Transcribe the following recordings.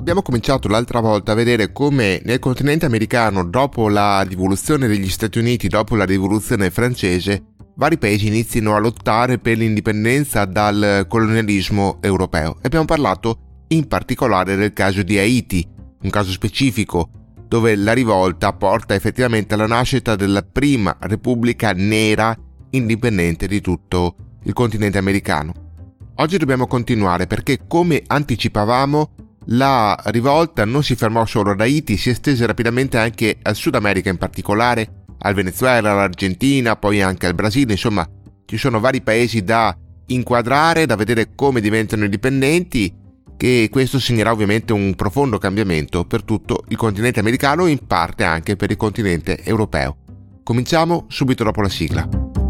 Abbiamo cominciato l'altra volta a vedere come nel continente americano, dopo la rivoluzione degli Stati Uniti, dopo la rivoluzione francese, vari paesi iniziano a lottare per l'indipendenza dal colonialismo europeo. E abbiamo parlato in particolare del caso di Haiti, un caso specifico dove la rivolta porta effettivamente alla nascita della prima repubblica nera indipendente di tutto il continente americano. Oggi dobbiamo continuare perché, come anticipavamo, la rivolta non si fermò solo ad Haiti, si estese rapidamente anche al Sud America, in particolare al Venezuela, all'Argentina, poi anche al Brasile. Insomma, ci sono vari paesi da inquadrare, da vedere come diventano indipendenti, che questo segnerà ovviamente un profondo cambiamento per tutto il continente americano e in parte anche per il continente europeo. Cominciamo subito dopo la sigla.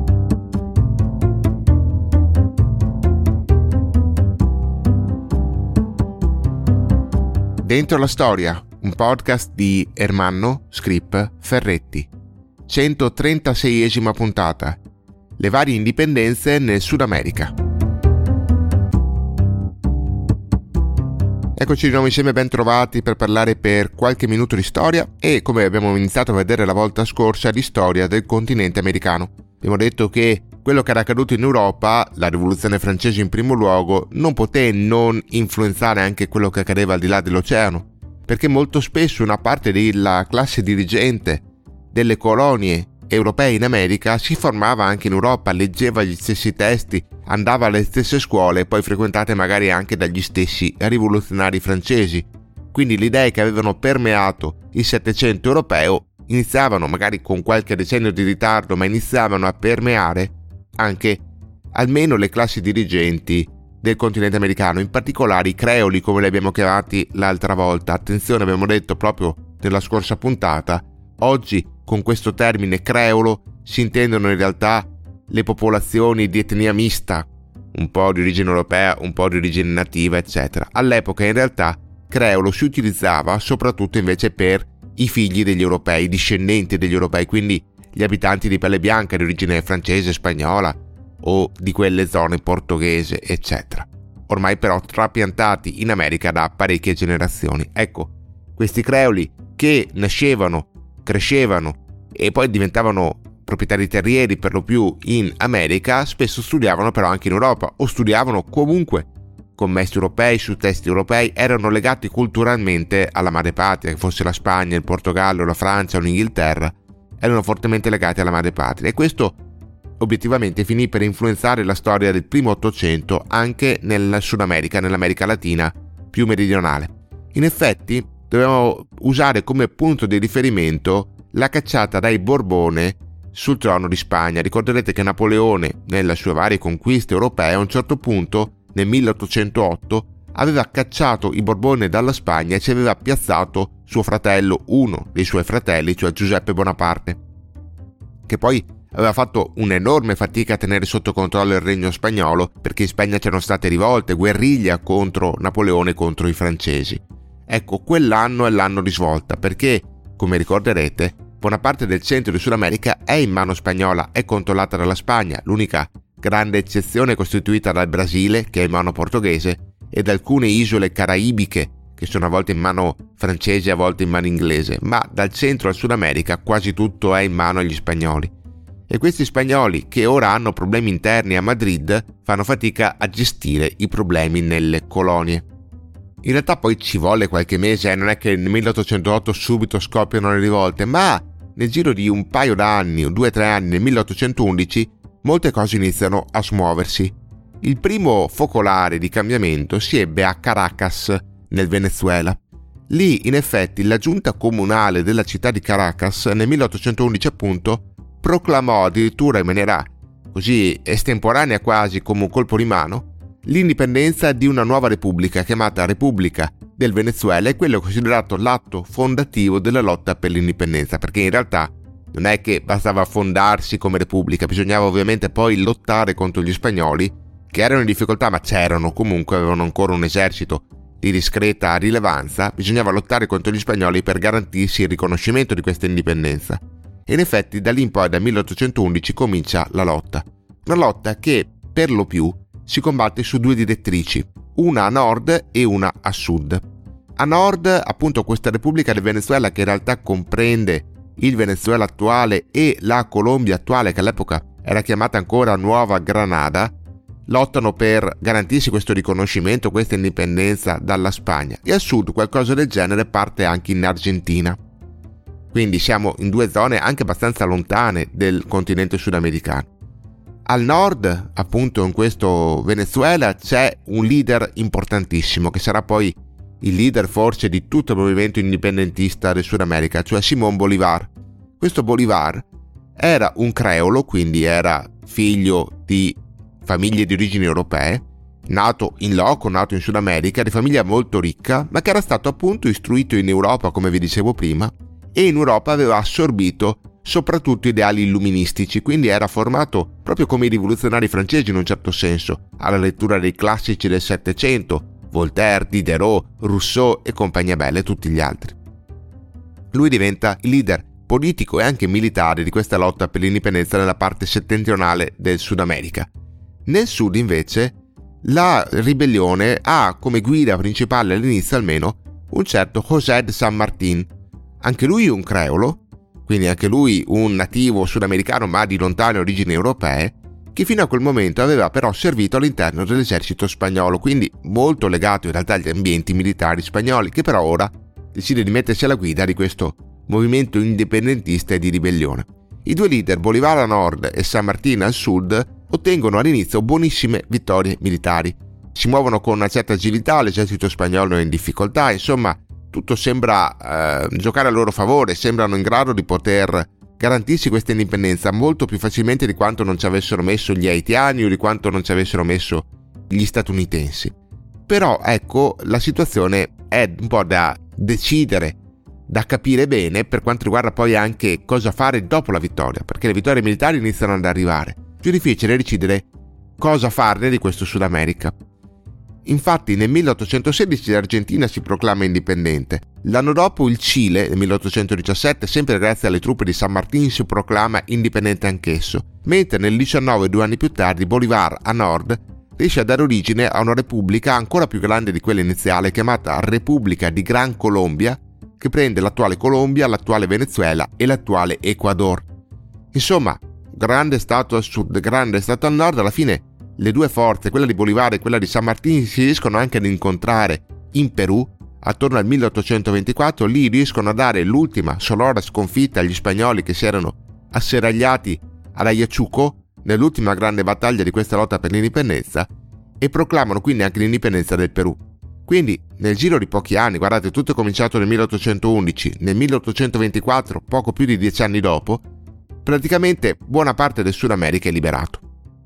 Dentro la storia, un podcast di Ermanno Scrip Ferretti. 136esima puntata. Le varie indipendenze nel Sud America. Eccoci di nuovo insieme, ben trovati per parlare per qualche minuto di storia e, come abbiamo iniziato a vedere la volta scorsa, di storia del continente americano. Abbiamo detto che quello che era accaduto in Europa, la rivoluzione francese in primo luogo, non poté non influenzare anche quello che accadeva al di là dell'oceano, perché molto spesso una parte della classe dirigente delle colonie europee in America si formava anche in Europa, leggeva gli stessi testi, andava alle stesse scuole, poi frequentate magari anche dagli stessi rivoluzionari francesi. Quindi le idee che avevano permeato il Settecento europeo iniziavano, magari con qualche decennio di ritardo, ma iniziavano a permeare anche almeno le classi dirigenti del continente americano, in particolare i creoli, come li abbiamo chiamati l'altra volta. Attenzione, abbiamo detto proprio nella scorsa puntata, oggi con questo termine creolo si intendono in realtà le popolazioni di etnia mista, un po' di origine europea, un po' di origine nativa, eccetera. All'epoca in realtà creolo si utilizzava soprattutto invece per i figli degli europei, i discendenti degli europei, quindi gli abitanti di pelle bianca di origine francese, spagnola o di quelle zone portoghese, eccetera. Ormai però trapiantati in America da parecchie generazioni. Ecco, questi creoli che nascevano, crescevano e poi diventavano proprietari terrieri per lo più in America, spesso studiavano però anche in Europa o studiavano comunque commessi europei, su testi europei, erano legati culturalmente alla madrepatria, che fosse la Spagna, il Portogallo, la Francia o l'Inghilterra, erano fortemente legati alla madrepatria, e questo obiettivamente finì per influenzare la storia del primo Ottocento anche nel Sud America, nell'America Latina più meridionale. In effetti dobbiamo usare come punto di riferimento la cacciata dai Borbone sul trono di Spagna. Ricorderete che Napoleone, nelle sue varie conquiste europee, a un certo punto nel 1808 aveva cacciato i Borbone dalla Spagna e ci aveva piazzato suo fratello, uno dei suoi fratelli, cioè Giuseppe Bonaparte, che poi aveva fatto un'enorme fatica a tenere sotto controllo il regno spagnolo, perché in Spagna c'erano state rivolte, guerriglia contro Napoleone, contro i francesi. Ecco, quell'anno è l'anno di svolta, perché, come ricorderete, buona parte del centro di Sud America è in mano spagnola, è controllata dalla Spagna, l'unica grande eccezione è costituita dal Brasile, che è in mano portoghese, e da alcune isole caraibiche, che sono a volte in mano francese e a volte in mano inglese, ma dal centro al Sud America quasi tutto è in mano agli spagnoli. E questi spagnoli, che ora hanno problemi interni a Madrid, fanno fatica a gestire i problemi nelle colonie. In realtà poi ci volle qualche mese, non è che nel 1808 subito scoppiano le rivolte, ma nel giro di un paio d'anni, o 2 o 3 anni, nel 1811, molte cose iniziano a smuoversi. Il primo focolare di cambiamento si ebbe a Caracas, nel Venezuela. Lì, in effetti, la giunta comunale della città di Caracas, nel 1811 appunto, proclamò addirittura in maniera così estemporanea, quasi come un colpo di mano, l'indipendenza di una nuova repubblica chiamata Repubblica del Venezuela, e quello è considerato l'atto fondativo della lotta per l'indipendenza, perché in realtà non è che bastava fondarsi come repubblica, bisognava ovviamente poi lottare contro gli spagnoli, che erano in difficoltà ma c'erano comunque, avevano ancora un esercito di discreta rilevanza, bisognava lottare contro gli spagnoli per garantirsi il riconoscimento di questa indipendenza. E in effetti da lì in poi, dal 1811, comincia la lotta. Una lotta che, per lo più, si combatte su 2 direttrici, una a nord e una a sud. A nord, appunto, questa Repubblica del Venezuela, che in realtà comprende il Venezuela attuale e la Colombia attuale, che all'epoca era chiamata ancora Nuova Granada, lottano per garantirsi questo riconoscimento, questa indipendenza dalla Spagna. E a sud qualcosa del genere parte anche in Argentina. Quindi siamo in due zone anche abbastanza lontane del continente sudamericano. Al nord, appunto, in questo Venezuela c'è un leader importantissimo, che sarà poi il leader forse di tutto il movimento indipendentista del Sud America, cioè Simón Bolívar. Questo Bolívar era un creolo, quindi era figlio di famiglie di origini europee, nato in loco, nato in Sud America, di famiglia molto ricca, ma che era stato appunto istruito in Europa, come vi dicevo prima, e in Europa aveva assorbito soprattutto ideali illuministici, quindi era formato proprio come i rivoluzionari francesi in un certo senso, alla lettura dei classici del Settecento, Voltaire, Diderot, Rousseau e compagnia bella e tutti gli altri. Lui diventa il leader politico e anche militare di questa lotta per l'indipendenza nella parte settentrionale del Sud America. Nel sud invece la ribellione ha come guida principale all'inizio almeno un certo José de San Martín, anche lui un creolo, quindi anche lui un nativo sudamericano ma di lontane origini europee, che fino a quel momento aveva però servito all'interno dell'esercito spagnolo, quindi molto legato in realtà agli ambienti militari spagnoli, che però ora decide di mettersi alla guida di questo movimento indipendentista e di ribellione. I due leader, Bolívar a nord e San Martín al sud, ottengono all'inizio buonissime vittorie militari. Si muovono con una certa agilità, l'esercito spagnolo è in difficoltà, insomma tutto sembra giocare a loro favore, sembrano in grado di poter garantirsi questa indipendenza molto più facilmente di quanto non ci avessero messo gli haitiani o di quanto non ci avessero messo gli statunitensi. Però ecco, la situazione è un po' da decidere, da capire bene per quanto riguarda poi anche cosa fare dopo la vittoria, perché le vittorie militari iniziano ad arrivare. Più difficile è decidere cosa farne di questo Sud America. Infatti nel 1816 l'Argentina si proclama indipendente. L'anno dopo il Cile, nel 1817, sempre grazie alle truppe di San Martín, si proclama indipendente anch'esso, mentre nel 19, 2 anni più tardi, Bolívar a nord riesce a dare origine a una repubblica ancora più grande di quella iniziale, chiamata Repubblica di Gran Colombia, che prende l'attuale Colombia, l'attuale Venezuela e l'attuale Ecuador. Insomma, grande stato al sud, grande stato al nord, alla fine le due forze, quella di Bolívar e quella di San Martín, si riescono anche ad incontrare in Perù attorno al 1824. Lì riescono a dare l'ultima sonora sconfitta agli spagnoli che si erano asserragliati ad Ayacucho nell'ultima grande battaglia di questa lotta per l'indipendenza, e proclamano quindi anche l'indipendenza del Perù. Quindi nel giro di pochi anni, guardate, tutto è cominciato nel 1811, nel 1824, poco più di 10 anni dopo, praticamente buona parte del Sud America è liberato.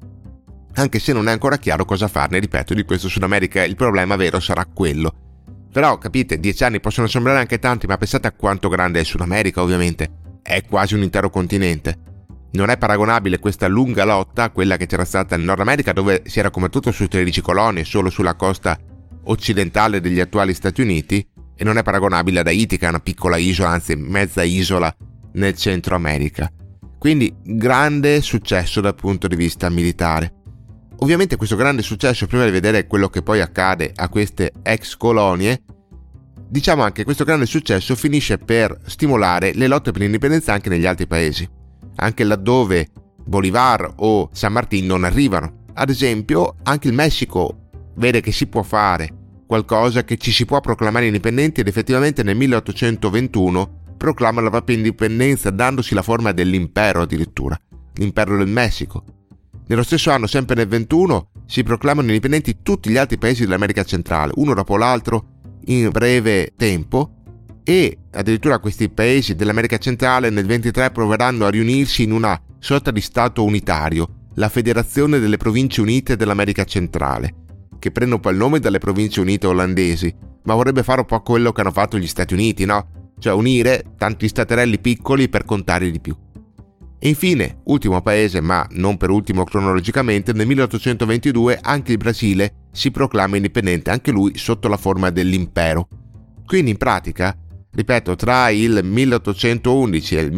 Anche se non è ancora chiaro cosa farne, ripeto, di questo Sud America. Il problema vero sarà quello. Però, capite, 10 anni possono sembrare anche tanti, ma pensate a quanto grande è il Sud America, ovviamente. È quasi un intero continente. Non è paragonabile questa lunga lotta a quella che c'era stata nel Nord America, dove si era combattuto su 13 colonie, solo sulla costa occidentale degli attuali Stati Uniti, e non è paragonabile ad Haiti, che è una piccola isola, anzi mezza isola nel Centro America. Quindi grande successo dal punto di vista militare. Ovviamente questo grande successo, prima di vedere quello che poi accade a queste ex colonie, diciamo anche che questo grande successo finisce per stimolare le lotte per l'indipendenza anche negli altri paesi, anche laddove Bolívar o San Martín non arrivano. Ad esempio, anche il Messico vede che si può fare qualcosa, che ci si può proclamare indipendenti, ed effettivamente nel 1821 proclama la propria indipendenza dandosi la forma dell'impero addirittura, l'impero del Messico. Nello stesso anno, sempre nel 21, si proclamano indipendenti tutti gli altri paesi dell'America centrale, uno dopo l'altro in breve tempo, e addirittura questi paesi dell'America centrale nel 23 proveranno a riunirsi in una sorta di stato unitario, la Federazione delle Province Unite dell'America centrale, che prende un po' il nome dalle Province Unite olandesi, ma vorrebbe fare un po' quello che hanno fatto gli Stati Uniti, no? Cioè unire tanti staterelli piccoli per contare di più. E infine, ultimo paese, ma non per ultimo cronologicamente, nel 1822 anche il Brasile si proclama indipendente, anche lui sotto la forma dell'impero. Quindi in pratica, ripeto, tra il 1811 e il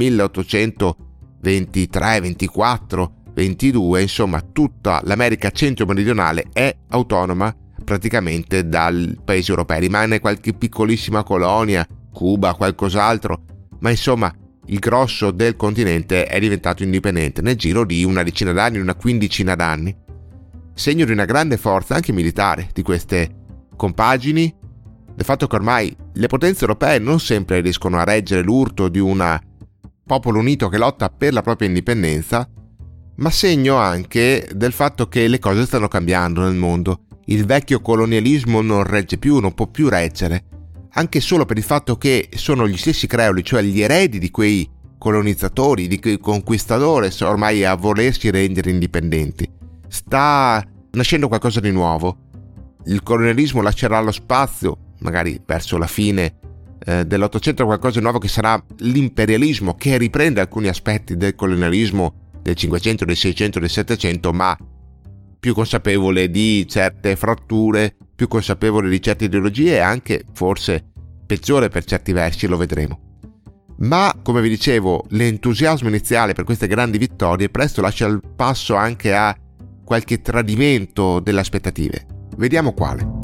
1823, 24, 22, insomma tutta l'America centro-meridionale è autonoma, praticamente dal paese europeo. Rimane qualche piccolissima colonia, Cuba, qualcos'altro, ma insomma il grosso del continente è diventato indipendente nel giro di una decina d'anni, una quindicina d'anni, segno di una grande forza anche militare di queste compagini, del fatto che ormai le potenze europee non sempre riescono a reggere l'urto di un popolo unito che lotta per la propria indipendenza, ma segno anche del fatto che le cose stanno cambiando nel mondo. Il vecchio colonialismo non regge più, non può più reggere, anche solo per il fatto che sono gli stessi creoli, cioè gli eredi di quei colonizzatori, di quei conquistadores, ormai a volersi rendere indipendenti. Sta nascendo qualcosa di nuovo. Il colonialismo lascerà lo spazio, magari verso la fine dell'Ottocento, qualcosa di nuovo che sarà l'imperialismo, che riprende alcuni aspetti del colonialismo del Cinquecento, del Seicento, del Settecento, ma più consapevole di certe fratture, più consapevole di certe ideologie e anche forse peggiore per certi versi, lo vedremo. Ma, come vi dicevo, l'entusiasmo iniziale per queste grandi vittorie presto lascia il passo anche a qualche tradimento delle aspettative. Vediamo quale.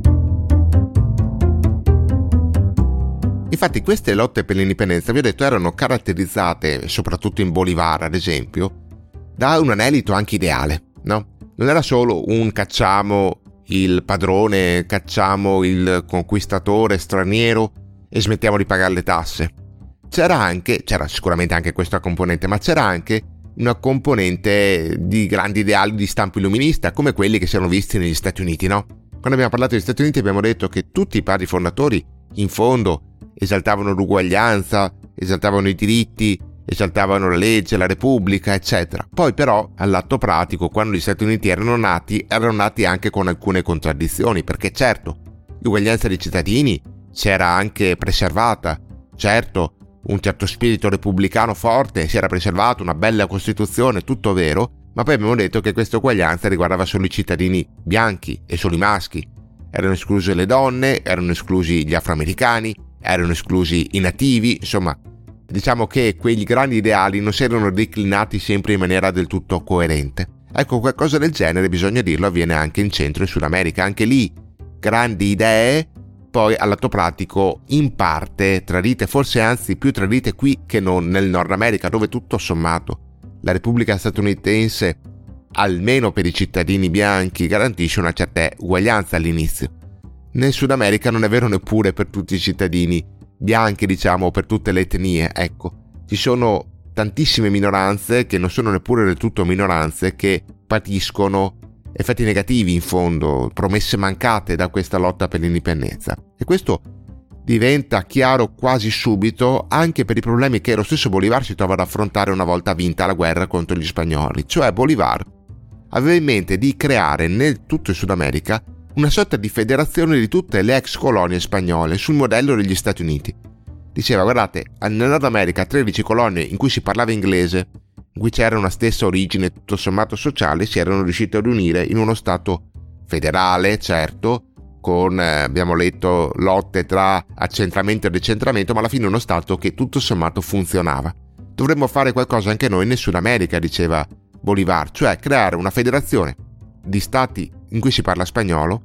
Infatti queste lotte per l'indipendenza, vi ho detto, erano caratterizzate, soprattutto in Bolivar ad esempio, da un anelito anche ideale, no? Non era solo un cacciamo il padrone, cacciamo il conquistatore straniero e smettiamo di pagare le tasse. C'era sicuramente anche questa componente, ma c'era anche una componente di grandi ideali di stampo illuminista, come quelli che si erano visti negli Stati Uniti, no? Quando abbiamo parlato degli Stati Uniti abbiamo detto che tutti i padri fondatori, in fondo, esaltavano l'uguaglianza, esaltavano i diritti, esaltavano la legge, la repubblica, eccetera. Poi però, all'atto pratico, quando gli Stati Uniti erano nati anche con alcune contraddizioni, perché certo, l'uguaglianza dei cittadini c'era anche preservata, certo, un certo spirito repubblicano forte si era preservato, una bella Costituzione, tutto vero, ma poi abbiamo detto che questa uguaglianza riguardava solo i cittadini bianchi e solo i maschi. Erano escluse le donne, erano esclusi gli afroamericani, erano esclusi i nativi, insomma, diciamo che quegli grandi ideali non si erano declinati sempre in maniera del tutto coerente. Ecco, qualcosa del genere, bisogna dirlo, avviene anche in Centro e Sud America. Anche lì, grandi idee, poi all'atto pratico in parte tradite, forse anzi più tradite qui che non nel Nord America, dove tutto sommato la Repubblica statunitense, almeno per i cittadini bianchi, garantisce una certa uguaglianza all'inizio. Nel Sud America non è vero neppure per tutti i cittadini bianchi, diciamo, per tutte le etnie, ecco. Ci sono tantissime minoranze che non sono neppure del tutto minoranze, che patiscono effetti negativi, in fondo, promesse mancate da questa lotta per l'indipendenza. E questo diventa chiaro quasi subito anche per i problemi che lo stesso Bolivar si trova ad affrontare una volta vinta la guerra contro gli spagnoli. Cioè Bolivar aveva in mente di creare nel tutto il Sud America una sorta di federazione di tutte le ex colonie spagnole sul modello degli Stati Uniti. Diceva, guardate, nel Nord America 13 colonie in cui si parlava inglese, in cui c'era una stessa origine tutto sommato sociale, si erano riusciti a riunire in uno Stato federale, certo, con, abbiamo letto, lotte tra accentramento e decentramento, ma alla fine uno Stato che tutto sommato funzionava. Dovremmo fare qualcosa anche noi nel Sud America, diceva Bolivar, cioè creare una federazione di stati in cui si parla spagnolo,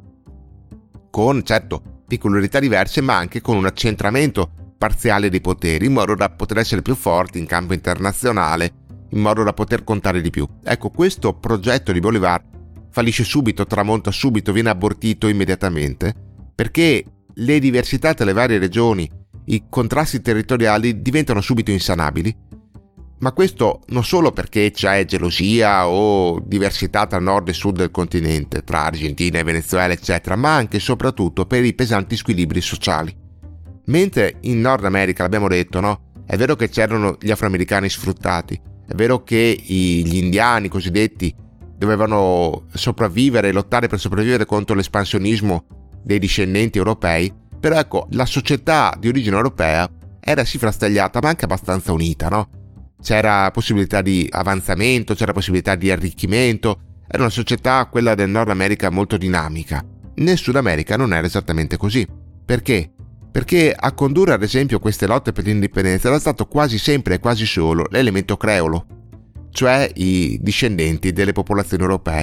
con certo peculiarità diverse, ma anche con un accentramento parziale dei poteri, in modo da poter essere più forti in campo internazionale, in modo da poter contare di più. Ecco, questo progetto di Bolivar fallisce subito, tramonta subito, viene abortito immediatamente, perché le diversità tra le varie regioni, i contrasti territoriali diventano subito insanabili. Ma questo non solo perché c'è gelosia o diversità tra nord e sud del continente, tra Argentina e Venezuela eccetera, ma anche e soprattutto per i pesanti squilibri sociali. Mentre in Nord America, l'abbiamo detto, no? È vero che c'erano gli afroamericani sfruttati, è vero che gli indiani cosiddetti dovevano sopravvivere e lottare per sopravvivere contro l'espansionismo dei discendenti europei, però ecco, la società di origine europea era sì frastagliata ma anche abbastanza unita, no? C'era possibilità di avanzamento, c'era possibilità di arricchimento, era una società, quella del Nord America, molto dinamica. Nel Sud America non era esattamente così. Perché? Perché a condurre ad esempio queste lotte per l'indipendenza era stato quasi sempre e quasi solo l'elemento creolo, cioè i discendenti delle popolazioni europee,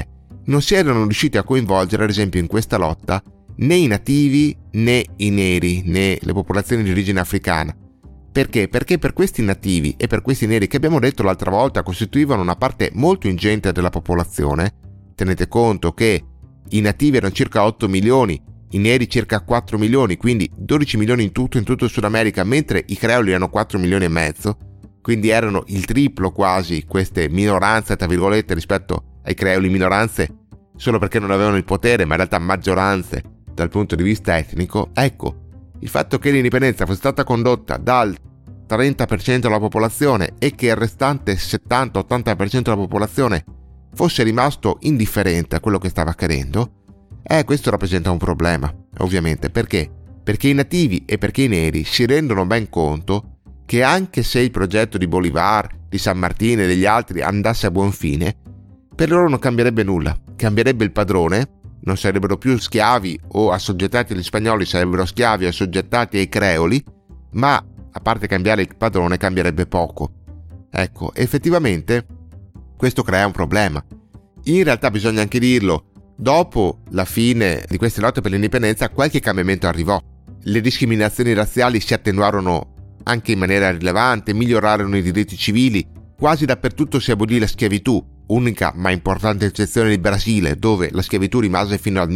non si erano riusciti a coinvolgere, ad esempio, in questa lotta né i nativi né i neri né le popolazioni di origine africana. Perché? Perché per questi nativi e per questi neri, che abbiamo detto l'altra volta costituivano una parte molto ingente della popolazione, tenete conto che i nativi erano circa 8 milioni, i neri circa 4 milioni, quindi 12 milioni in tutto il Sud America, mentre i creoli erano 4 milioni e mezzo, quindi erano il triplo quasi queste minoranze, tra virgolette, rispetto ai creoli, minoranze solo perché non avevano il potere, ma in realtà maggioranze dal punto di vista etnico. Ecco, il fatto che l'indipendenza fosse stata condotta dal 30% della popolazione e che il restante 70-80% della popolazione fosse rimasto indifferente a quello che stava accadendo, questo rappresenta un problema, ovviamente. Perché? Perché i nativi e perché i neri si rendono ben conto che anche se il progetto di Bolivar, di San Martín e degli altri andasse a buon fine, per loro non cambierebbe nulla. Cambierebbe il padrone, non sarebbero più schiavi o assoggettati agli spagnoli, sarebbero schiavi o assoggettati ai creoli, ma a parte cambiare il padrone cambierebbe poco. Ecco, effettivamente questo crea un problema. In realtà bisogna anche dirlo, dopo la fine di queste lotte per l'indipendenza qualche cambiamento arrivò. Le discriminazioni razziali si attenuarono anche in maniera rilevante, migliorarono i diritti civili, quasi dappertutto si abolì la schiavitù, unica ma importante eccezione del Brasile, dove la schiavitù rimase fino al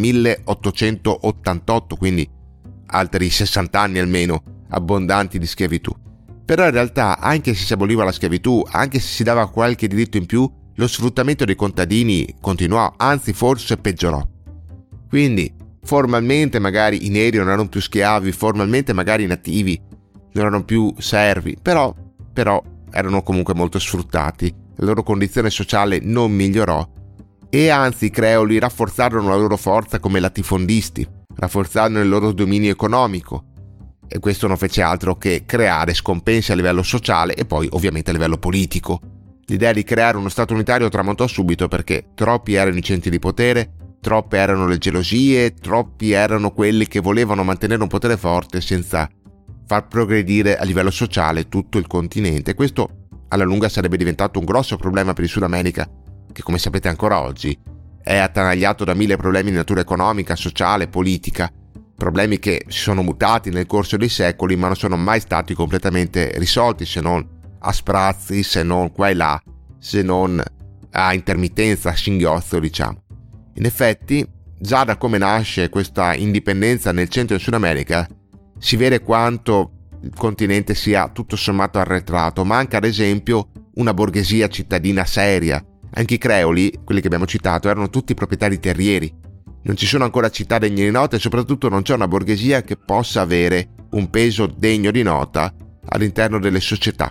1888, quindi altri 60 anni almeno abbondanti di schiavitù. Però in realtà, anche se si aboliva la schiavitù, anche se si dava qualche diritto in più, lo sfruttamento dei contadini continuò, anzi forse peggiorò. Quindi formalmente magari i neri non erano più schiavi, formalmente magari i nativi non erano più servi, però erano comunque molto sfruttati, la loro condizione sociale non migliorò e anzi i creoli rafforzarono la loro forza come latifondisti, rafforzarono il loro dominio economico, e questo non fece altro che creare scompensi a livello sociale e poi ovviamente a livello politico. L'idea di creare uno Stato unitario tramontò subito perché troppi erano i centri di potere, troppe erano le gelosie, troppi erano quelli che volevano mantenere un potere forte senza far progredire a livello sociale tutto il continente. Questo alla lunga sarebbe diventato un grosso problema per il Sud America, che come sapete ancora oggi è attanagliato da 1000 problemi di natura economica, sociale, politica, problemi che si sono mutati nel corso dei secoli ma non sono mai stati completamente risolti, se non a sprazzi, se non qua e là, se non a intermittenza, a singhiozzo, diciamo. In effetti, già da come nasce questa indipendenza nel centro e Sud America, si vede quanto il continente sia tutto sommato arretrato. Manca ad esempio una borghesia cittadina seria. Anche i creoli, quelli che abbiamo citato, erano tutti proprietari terrieri. Non ci sono ancora città degne di nota e soprattutto non c'è una borghesia che possa avere un peso degno di nota all'interno delle società.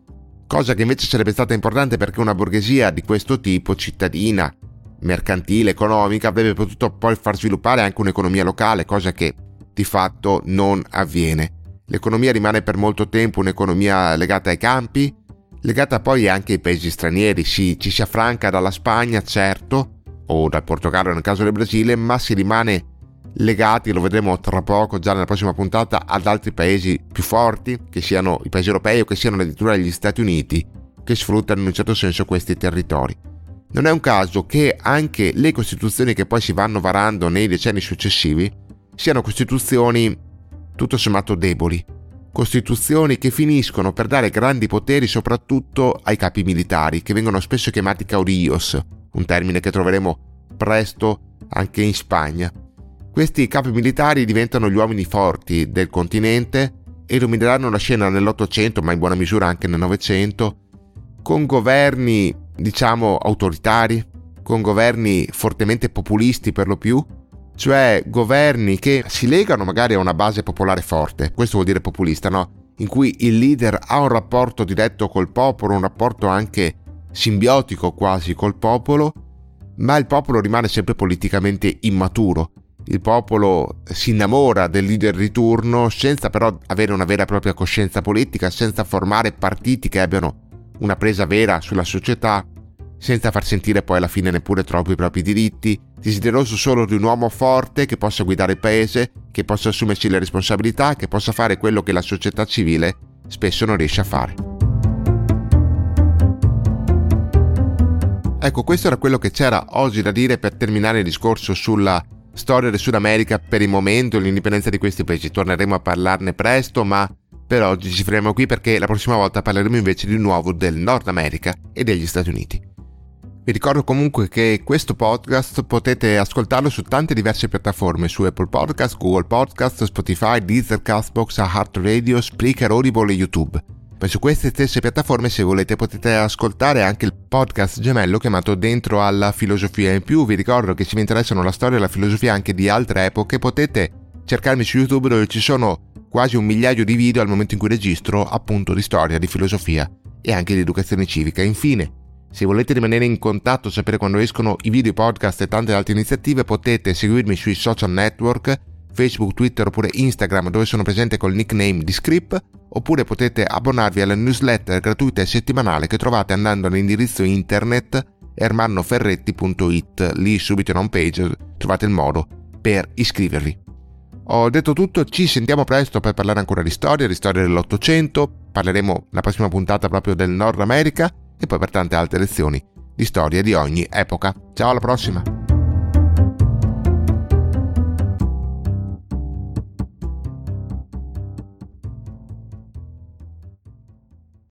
Cosa che invece sarebbe stata importante perché una borghesia di questo tipo, cittadina, mercantile, economica, avrebbe potuto poi far sviluppare anche un'economia locale, cosa che di fatto non avviene. L'economia rimane per molto tempo un'economia legata ai campi, legata poi anche ai paesi stranieri. Ci si affranca dalla Spagna, certo, o dal Portogallo nel caso del Brasile, ma si rimane legati, lo vedremo tra poco già nella prossima puntata, ad altri paesi più forti, che siano i paesi europei o che siano addirittura gli Stati Uniti, che sfruttano in un certo senso questi territori. Non è un caso che anche le costituzioni che poi si vanno varando nei decenni successivi siano costituzioni tutto sommato deboli, costituzioni che finiscono per dare grandi poteri soprattutto ai capi militari, che vengono spesso chiamati caudillos, un termine che troveremo presto anche in Spagna. Questi capi militari diventano gli uomini forti del continente e domineranno la scena nell'Ottocento, ma in buona misura anche nel Novecento, con governi, diciamo, autoritari, con governi fortemente populisti per lo più, cioè governi che si legano magari a una base popolare forte, questo vuol dire populista, no? In cui il leader ha un rapporto diretto col popolo, un rapporto anche simbiotico quasi col popolo, ma il popolo rimane sempre politicamente immaturo. Il popolo si innamora del leader di turno senza però avere una vera e propria coscienza politica, senza formare partiti che abbiano una presa vera sulla società, senza far sentire poi alla fine neppure troppo i propri diritti, desideroso solo di un uomo forte che possa guidare il paese, che possa assumersi le responsabilità, che possa fare quello che la società civile spesso non riesce a fare. Ecco, questo era quello che c'era oggi da dire per terminare il discorso sulla storia del Sud America per il momento e l'indipendenza di questi paesi. Torneremo a parlarne presto, ma per oggi ci fermiamo qui perché la prossima volta parleremo invece di nuovo del Nord America e degli Stati Uniti. Vi ricordo comunque che questo podcast potete ascoltarlo su tante diverse piattaforme, su Apple Podcast, Google Podcast, Spotify, Deezer, Castbox, iHeartRadio, Spreaker, Audible e YouTube. Poi su queste stesse piattaforme, se volete, potete ascoltare anche il podcast gemello chiamato Dentro alla Filosofia. In più vi ricordo che se vi interessano la storia e la filosofia anche di altre epoche, potete cercarmi su YouTube, dove ci sono quasi 1 migliaio di video al momento in cui registro, appunto di storia, di filosofia e anche di educazione civica. Infine, se volete rimanere in contatto, sapere quando escono i video, i podcast e tante altre iniziative, potete seguirmi sui social network, Facebook, Twitter oppure Instagram, dove sono presente col nickname di Script, oppure potete abbonarvi alla newsletter gratuita e settimanale che trovate andando all'indirizzo internet ermannoferretti.it. Lì subito in home page trovate il modo per iscrivervi. Ho detto tutto, ci sentiamo presto per parlare ancora di storia dell'Ottocento, parleremo la prossima puntata proprio del Nord America e poi per tante altre lezioni di storia di ogni epoca. Ciao, alla prossima!